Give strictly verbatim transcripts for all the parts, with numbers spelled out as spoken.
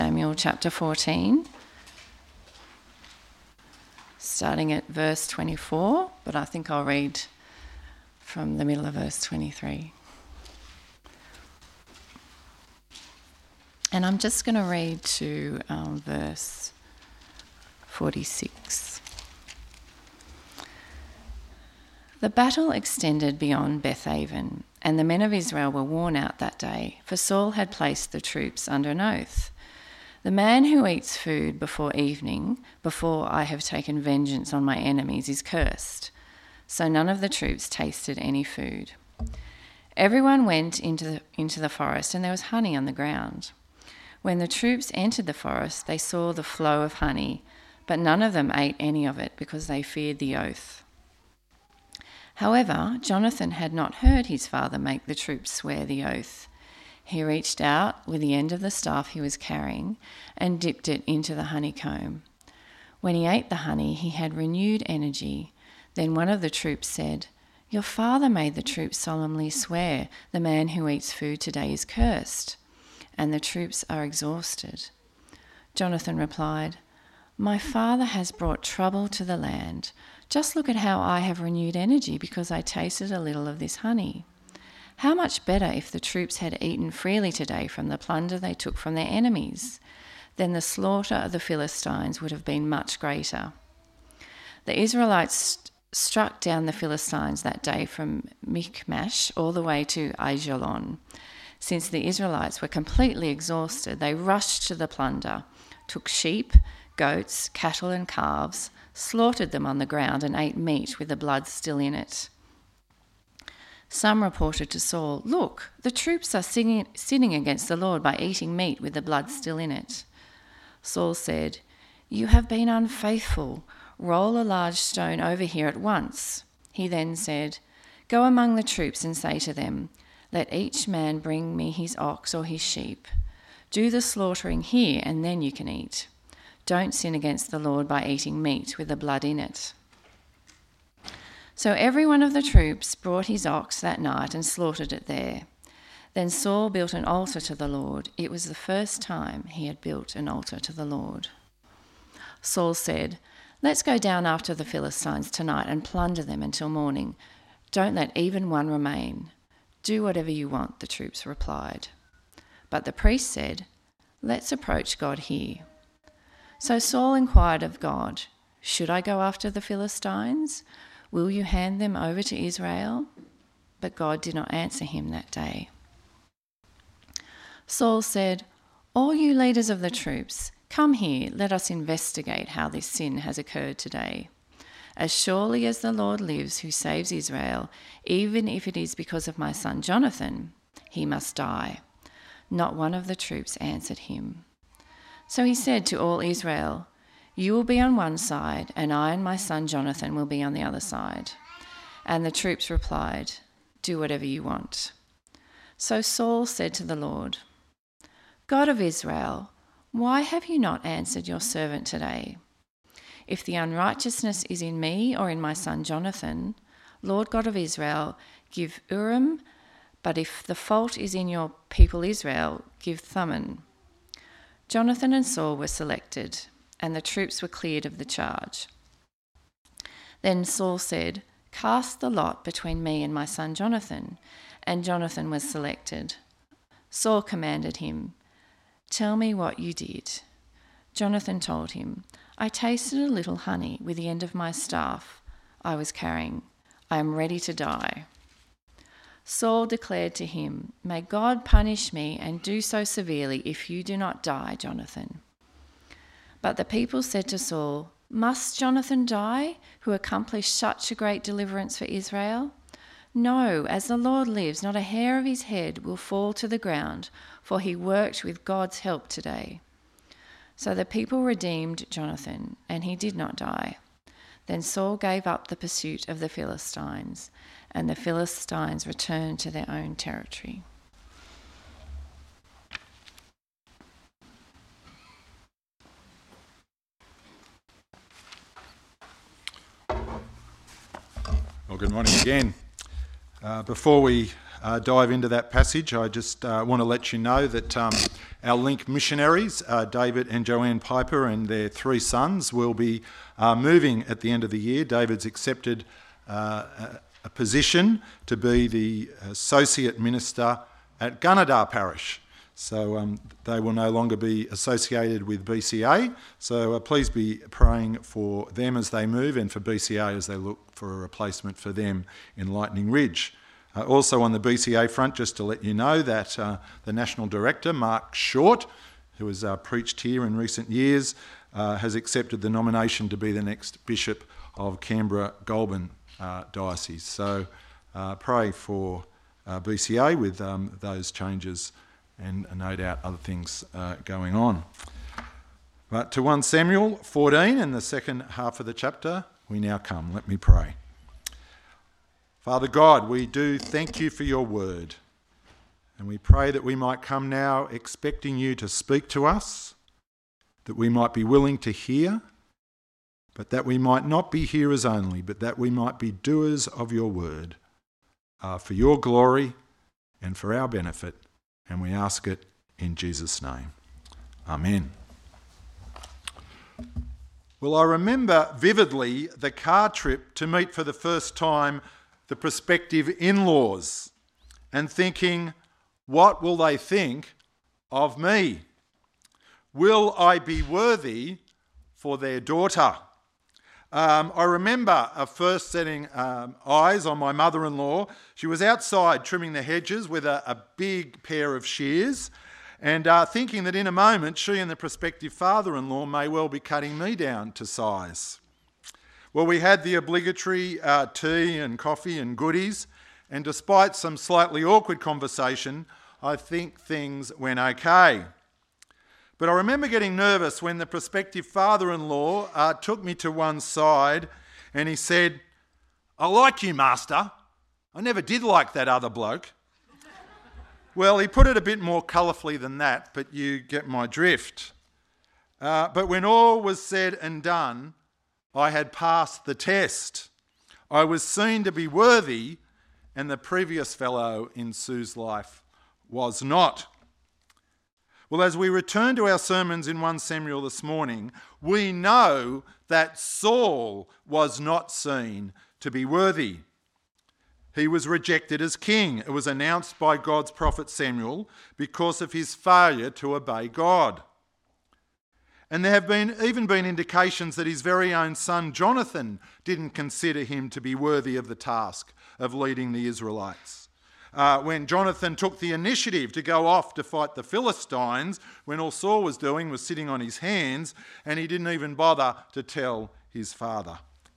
Samuel chapter fourteen, starting at verse twenty-four, but I think I'll read from the middle of verse twenty-three. And I'm just going to read to um, verse forty-six. The battle extended beyond Bethaven, and the men of Israel were worn out that day, for Saul had placed the troops under an oath. The man who eats food before evening, before I have taken vengeance on my enemies, is cursed. So none of the troops tasted any food. Everyone went into the, into the forest, and there was honey on the ground. When the troops entered the forest, they saw the flow of honey, but none of them ate any of it because they feared the oath. However, Jonathan had not heard his father make the troops swear the oath. He reached out with the end of the staff he was carrying and dipped it into the honeycomb. When he ate the honey, he had renewed energy. Then one of the troops said, "Your father made the troops solemnly swear, 'The man who eats food today is cursed,' and the troops are exhausted." Jonathan replied, "My father has brought trouble to the land. Just look at how I have renewed energy because I tasted a little of this honey. How much better if the troops had eaten freely today from the plunder they took from their enemies. Then the slaughter of the Philistines would have been much greater." The Israelites st- struck down the Philistines that day from Michmash all the way to Aijalon. Since the Israelites were completely exhausted, they rushed to the plunder, took sheep, goats, cattle and calves, slaughtered them on the ground and ate meat with the blood still in it. Some reported to Saul, "Look, the troops are singing, sinning against the Lord by eating meat with the blood still in it." Saul said, "You have been unfaithful. Roll a large stone over here at once." He then said, "Go among the troops and say to them, 'Let each man bring me his ox or his sheep. Do the slaughtering here and then you can eat. Don't sin against the Lord by eating meat with the blood in it.'" So every one of the troops brought his ox that night and slaughtered it there. Then Saul built an altar to the Lord. It was the first time he had built an altar to the Lord. Saul said, "Let's go down after the Philistines tonight and plunder them until morning. Don't let even one remain." "Do whatever you want," the troops replied. But the priest said, "Let's approach God here." So Saul inquired of God, "Should I go after the Philistines? Will you hand them over to Israel?" But God did not answer him that day. Saul said, "All you leaders of the troops, come here, let us investigate how this sin has occurred today. As surely as the Lord lives who saves Israel, even if it is because of my son Jonathan, he must die." Not one of the troops answered him. So he said to all Israel, "You will be on one side, and I and my son Jonathan will be on the other side." And the troops replied, "Do whatever you want." So Saul said to the Lord, "God of Israel, why have you not answered your servant today? If the unrighteousness is in me or in my son Jonathan, Lord God of Israel, give Urim, but if the fault is in your people Israel, give Thummim." Jonathan and Saul were selected, and the troops were cleared of the charge. Then Saul said, "Cast the lot between me and my son Jonathan," and Jonathan was selected. Saul commanded him, "Tell me what you did." Jonathan told him, "I tasted a little honey with the end of my staff I was carrying. I am ready to die." Saul declared to him, "May God punish me and do so severely if you do not die, Jonathan." But the people said to Saul, "Must Jonathan die, who accomplished such a great deliverance for Israel? No, as the Lord lives, not a hair of his head will fall to the ground, for he worked with God's help today." So the people redeemed Jonathan, and he did not die. Then Saul gave up the pursuit of the Philistines, and the Philistines returned to their own territory. Well, good morning again. Uh, before we uh, dive into that passage, I just uh, want to let you know that um, our Link missionaries, uh, David and Joanne Piper and their three sons, will be uh, moving at the end of the year. David's accepted uh, a, a position to be the Associate Minister at Gunnedah Parish. So um, they will no longer be associated with B C A. So uh, please be praying for them as they move and for B C A as they look for a replacement for them in Lightning Ridge. Uh, also on the B C A front, just to let you know that uh, the National Director, Mark Short, who has uh, preached here in recent years, uh, has accepted the nomination to be the next Bishop of Canberra-Goulburn uh, Diocese. So uh, pray for uh, B C A with um, those changes and no doubt other things uh, going on. But to First Samuel fourteen and the second half of the chapter, we now come. Let me pray. Father God, we do thank you for your word, and we pray that we might come now expecting you to speak to us, that we might be willing to hear, but that we might not be hearers only, but that we might be doers of your word, uh, for your glory and for our benefit. And we ask it in Jesus' name. Amen. Well, I remember vividly the car trip to meet for the first time the prospective in-laws and thinking, what will they think of me? Will I be worthy for their daughter? Um, I remember uh, first setting um, eyes on my mother-in-law. She was outside trimming the hedges with a, a big pair of shears and uh, thinking that in a moment she and the prospective father-in-law may well be cutting me down to size. Well, we had the obligatory uh, tea and coffee and goodies, and despite some slightly awkward conversation, I think things went okay. But I remember getting nervous when the prospective father-in-law uh, took me to one side and he said, "I like you, Master. I never did like that other bloke." Well, he put it a bit more colourfully than that, but you get my drift. Uh, but when all was said and done, I had passed the test. I was seen to be worthy, and the previous fellow in Sue's life was not. Well, as we return to our sermons in First Samuel this morning, we know that Saul was not seen to be worthy. He was rejected as king. It was announced by God's prophet Samuel because of his failure to obey God. And there have been even been indications that his very own son Jonathan didn't consider him to be worthy of the task of leading the Israelites. Uh, when Jonathan took the initiative to go off to fight the Philistines, when all Saul was doing was sitting on his hands, and he didn't even bother to tell his father.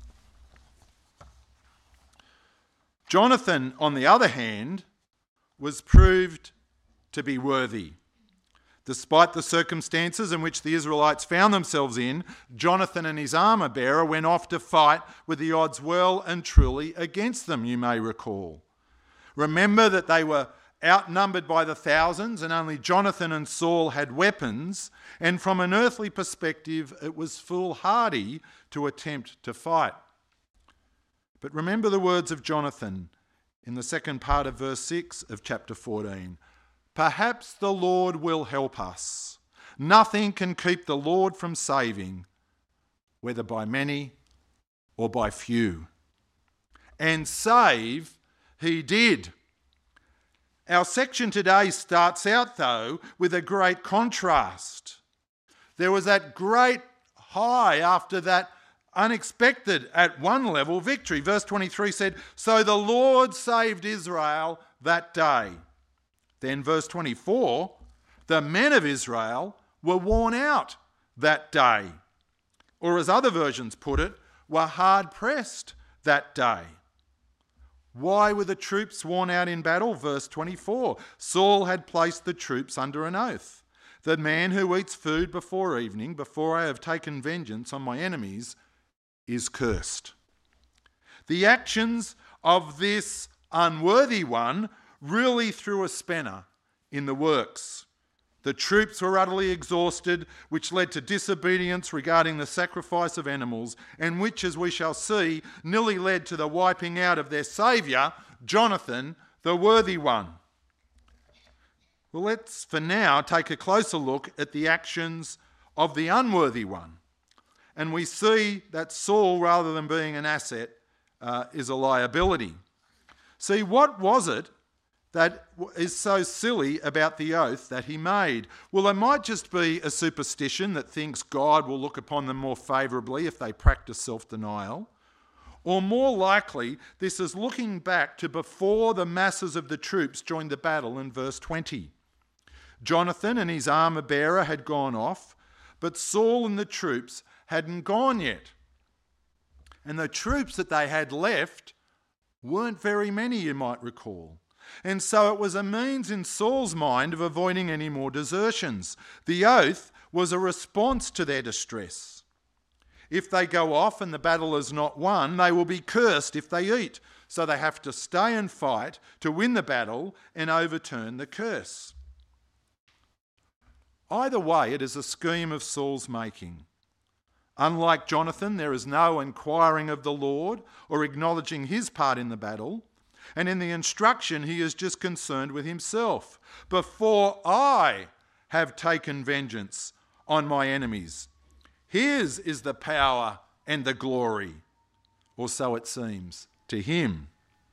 Jonathan, on the other hand, was proved to be worthy. Despite the circumstances in which the Israelites found themselves in, Jonathan and his armour bearer went off to fight with the odds well and truly against them, you may recall. Remember that they were outnumbered by the thousands and only Jonathan and Saul had weapons, and from an earthly perspective it was foolhardy to attempt to fight. But remember the words of Jonathan in the second part of verse six of chapter fourteen. "Perhaps the Lord will help us. Nothing can keep the Lord from saving, whether by many or by few." And save he did. Our section today starts out, though, with a great contrast. There was that great high after that unexpected, at one level, victory. Verse twenty-three said, "So the Lord saved Israel that day." Then verse twenty-four, "The men of Israel were worn out that day." Or as other versions put it, were hard pressed that day. Why were the troops worn out in battle? Verse twenty-four, Saul had placed the troops under an oath. "The man who eats food before evening, before I have taken vengeance on my enemies, is cursed." The actions of this unworthy one really threw a spanner in the works. The troops were utterly exhausted, which led to disobedience regarding the sacrifice of animals, and which, as we shall see, nearly led to the wiping out of their saviour, Jonathan, the worthy one. Well, let's for now take a closer look at the actions of the unworthy one. And we see that Saul, rather than being an asset, uh, is a liability. See, what was it that is so silly about the oath that he made? Well, it might just be a superstition that thinks God will look upon them more favourably if they practice self-denial. Or more likely, this is looking back to before the masses of the troops joined the battle in verse twenty. Jonathan and his armour bearer had gone off, but Saul and the troops hadn't gone yet. And the troops that they had left weren't very many, you might recall. And so it was a means in Saul's mind of avoiding any more desertions. The oath was a response to their distress. If they go off and the battle is not won, they will be cursed if they eat. So they have to stay and fight to win the battle and overturn the curse. Either way, it is a scheme of Saul's making. Unlike Jonathan, there is no inquiring of the Lord or acknowledging his part in the battle. And in the instruction, he is just concerned with himself. Before I have taken vengeance on my enemies, his is the power and the glory, or so it seems to him.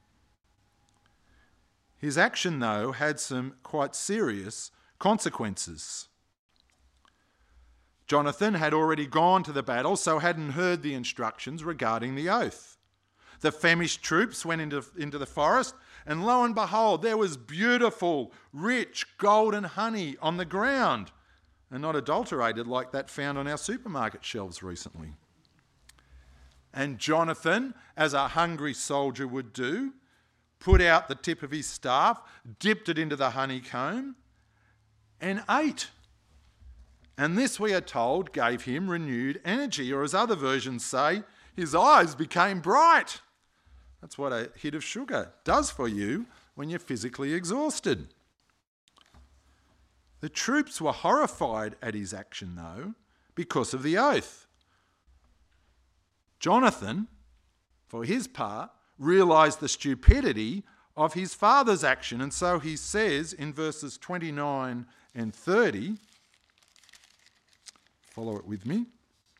His action, though, had some quite serious consequences. Jonathan had already gone to the battle, so hadn't heard the instructions regarding the oath. The famished troops went into, into the forest, and lo and behold, there was beautiful, rich, golden honey on the ground, and not adulterated like that found on our supermarket shelves recently. And Jonathan, as a hungry soldier would do, put out the tip of his staff, dipped it into the honeycomb, and ate. And this, we are told, gave him renewed energy, or as other versions say, his eyes became bright. That's what a hit of sugar does for you when you're physically exhausted. The troops were horrified at his action, though, because of the oath. Jonathan, for his part, realised the stupidity of his father's action, and so he says in verses twenty-nine and thirty, follow it with me.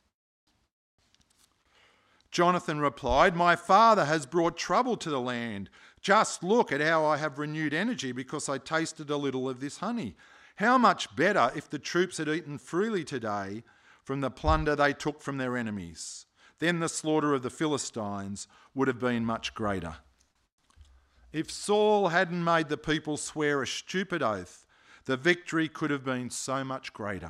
Jonathan replied, "My father has brought trouble to the land. Just look at how I have renewed energy because I tasted a little of this honey. How much better if the troops had eaten freely today from the plunder they took from their enemies. Then the slaughter of the Philistines would have been much greater." If Saul hadn't made the people swear a stupid oath, the victory could have been so much greater.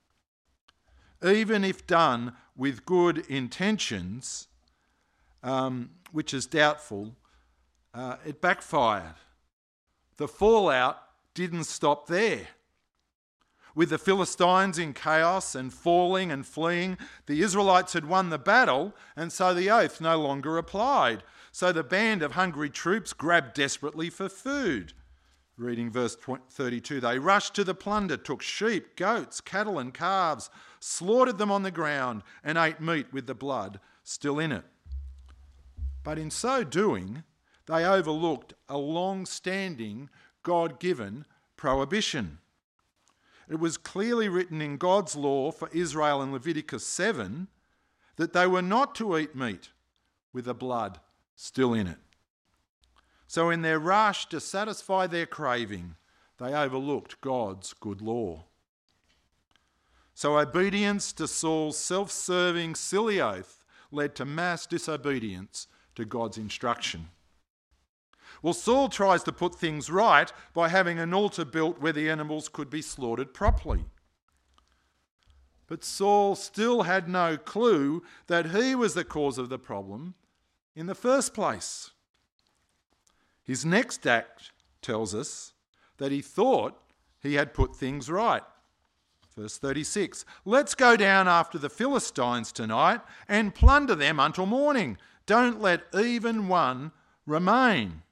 Even if done with good intentions, um, which is doubtful, uh, it backfired. The fallout didn't stop there. With the Philistines in chaos and falling and fleeing, the Israelites had won the battle, and so the oath no longer applied. So the band of hungry troops grabbed desperately for food. Reading verse thirty-two, they rushed to the plunder, took sheep, goats, cattle and calves, slaughtered them on the ground and ate meat with the blood still in it. But in so doing, they overlooked a long-standing God-given prohibition. It was clearly written in God's law for Israel in Leviticus seven that they were not to eat meat with the blood still in it. So in their rush to satisfy their craving, they overlooked God's good law. So obedience to Saul's self-serving, silly oath led to mass disobedience to God's instruction. Well, Saul tries to put things right by having an altar built where the animals could be slaughtered properly. But Saul still had no clue that he was the cause of the problem in the first place. His next act tells us that he thought he had put things right. Verse thirty-six, let's go down after the Philistines tonight and plunder them until morning. Don't let even one remain.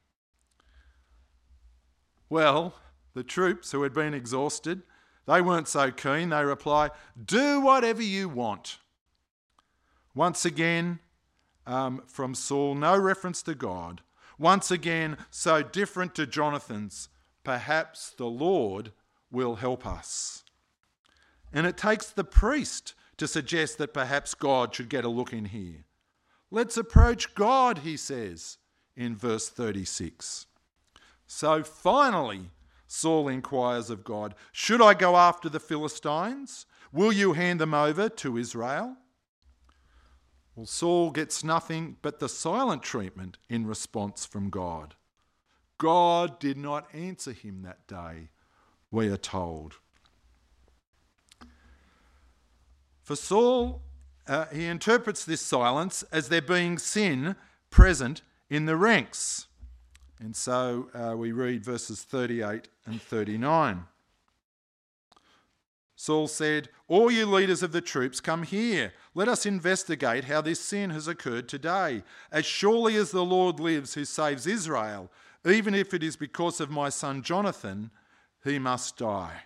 Well, the troops who had been exhausted, they weren't so keen. They reply, do whatever you want. Once again, um, from Saul, no reference to God. once again so different to Jonathan's, perhaps the Lord will help us. And it takes the priest to suggest that perhaps God should get a look in here. Let's approach God, he says in verse thirty-six. So finally, Saul inquires of God, should I go after the Philistines? Will you hand them over to Israel? Well, Saul gets nothing but the silent treatment in response from God. God did not answer him that day, we are told. For Saul, uh, he interprets this silence as there being sin present in the ranks. And so uh, we read verses thirty-eight and thirty-nine. Saul said, all you leaders of the troops, come here. Let us investigate how this sin has occurred today. As surely as the Lord lives who saves Israel, even if it is because of my son Jonathan, he must die.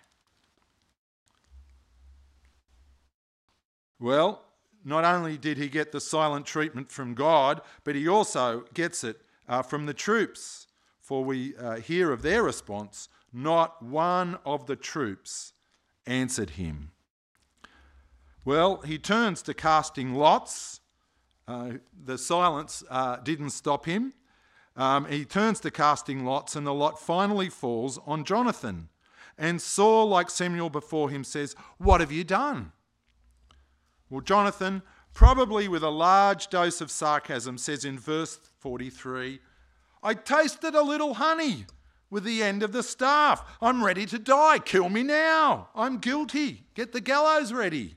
Well, not only did he get the silent treatment from God, but he also gets it uh, from the troops. For we uh, hear of their response, not one of the troops answered him. Well, he turns to casting lots. Uh, the silence uh, didn't stop him. Um, he turns to casting lots, and the lot finally falls on Jonathan. And Saul, like Samuel before him, says, what have you done? Well, Jonathan, probably with a large dose of sarcasm, says in verse forty-three, I tasted a little honey with the end of the staff. I'm ready to die. Kill me now. I'm guilty. Get the gallows ready.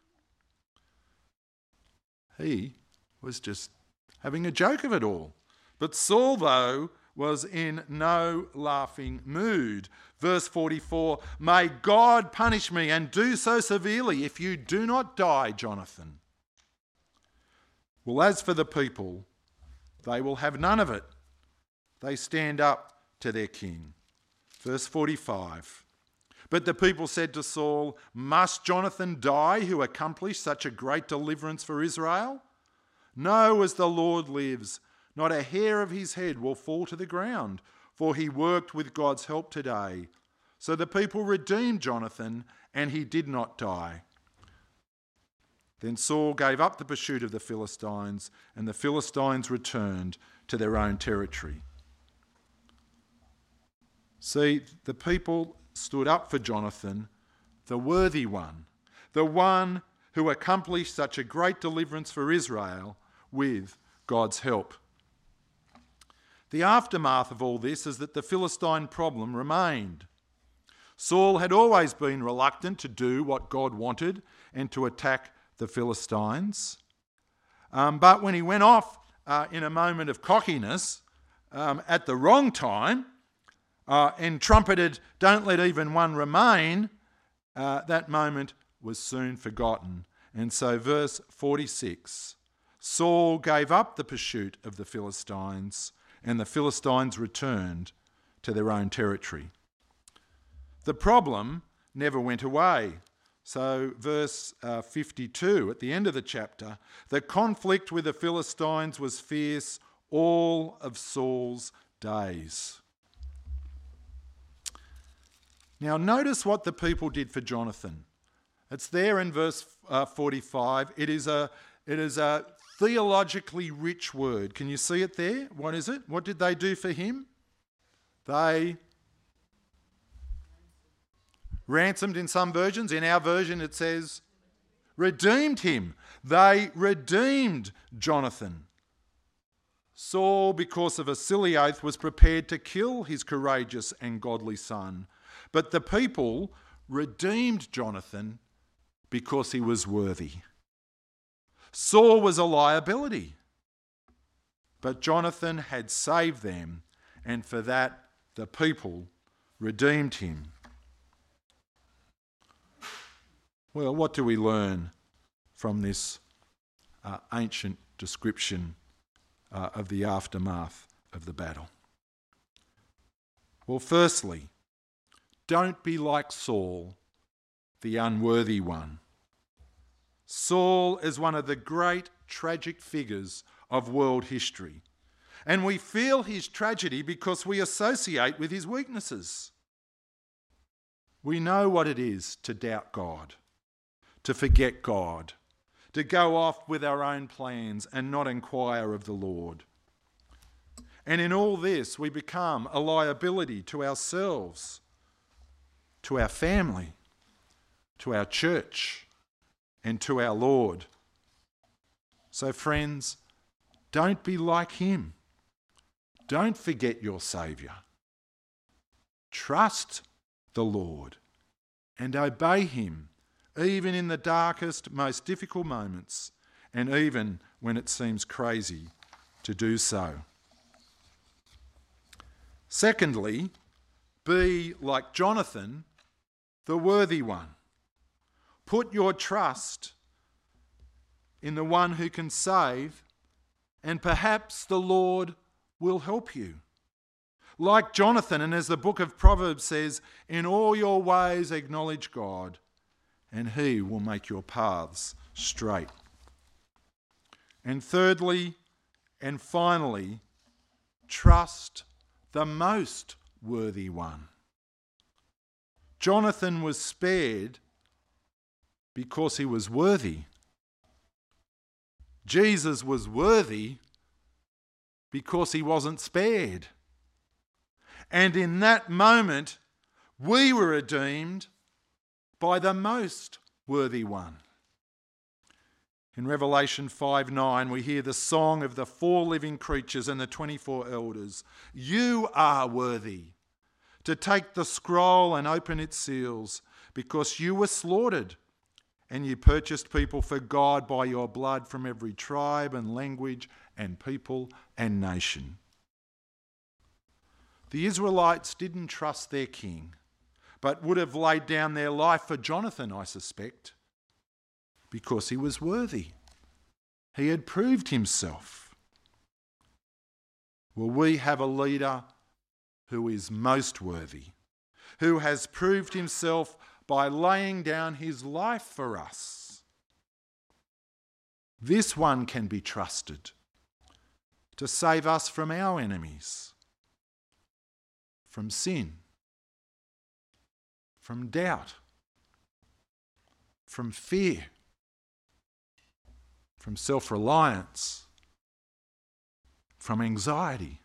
He was just having a joke of it all. But Saul, though, was in no laughing mood. Verse forty-four, may God punish me and do so severely if you do not die, Jonathan. Well, as for the people, they will have none of it. They stand up to their king. Verse forty-five, but the people said to Saul, must Jonathan die who accomplished such a great deliverance for Israel? No, as the Lord lives, not a hair of his head will fall to the ground, for he worked with God's help today. So the people redeemed Jonathan, and he did not die. Then Saul gave up the pursuit of the Philistines, and the Philistines returned to their own territory. See, the people stood up for Jonathan, the worthy one, the one who accomplished such a great deliverance for Israel with God's help. The aftermath of all this is that the Philistine problem remained. Saul had always been reluctant to do what God wanted and to attack the Philistines. Um, but when he went off uh, in a moment of cockiness um, at the wrong time uh, and trumpeted, don't let even one remain, uh, that moment was soon forgotten. And so verse forty-six, Saul gave up the pursuit of the Philistines, and the Philistines returned to their own territory. The problem never went away. So verse uh, fifty-two, at the end of the chapter, the conflict with the Philistines was fierce all of Saul's days. Now notice what the people did for Jonathan. It's there in verse uh, forty-five. It is a, it is a theologically rich word. Can you see it there? What is it? What did they do for him? They ransomed in some versions. In our version it says redeemed him. They redeemed Jonathan. Saul, because of a silly oath, was prepared to kill his courageous and godly son. But the people redeemed Jonathan because he was worthy. Saul was a liability, but Jonathan had saved them, and for that the people redeemed him. Well, what do we learn from this uh, ancient description uh, of the aftermath of the battle? Well, firstly, don't be like Saul, the unworthy one. Saul is one of the great tragic figures of world history. And we feel his tragedy because we associate with his weaknesses. We know what it is to doubt God, to forget God, to go off with our own plans and not inquire of the Lord. And in all this, we become a liability to ourselves, to our family, to our church, and to our Lord. So friends, don't be like him. Don't forget your Saviour. Trust the Lord and obey him, even in the darkest, most difficult moments, and even when it seems crazy to do so. Secondly, be like Jonathan, the worthy one. Put your trust in the one who can save, and perhaps the Lord will help you. Like Jonathan, and as the book of Proverbs says, in all your ways acknowledge God, and he will make your paths straight. And thirdly, and finally, trust the most worthy one. Jonathan was spared because he was worthy. Jesus was worthy because he wasn't spared. And in that moment, we were redeemed by the most worthy one. In Revelation five nine, we hear the song of the four living creatures and the twenty-four elders. You are worthy to take the scroll and open its seals, because you were slaughtered and you purchased people for God by your blood from every tribe and language and people and nation. The Israelites didn't trust their king, but would have laid down their life for Jonathan, I suspect, because he was worthy. He had proved himself. Will we have a leader who is most worthy, who has proved himself by laying down his life for us? This one can be trusted to save us from our enemies, from sin, from doubt, from fear, from self-reliance, from anxiety.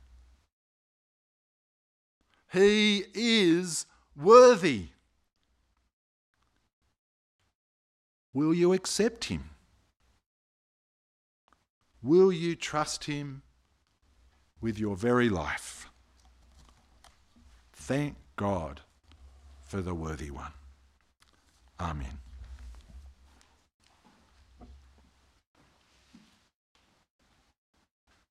He is worthy. Will you accept him? Will you trust him with your very life? Thank God for the worthy one. Amen.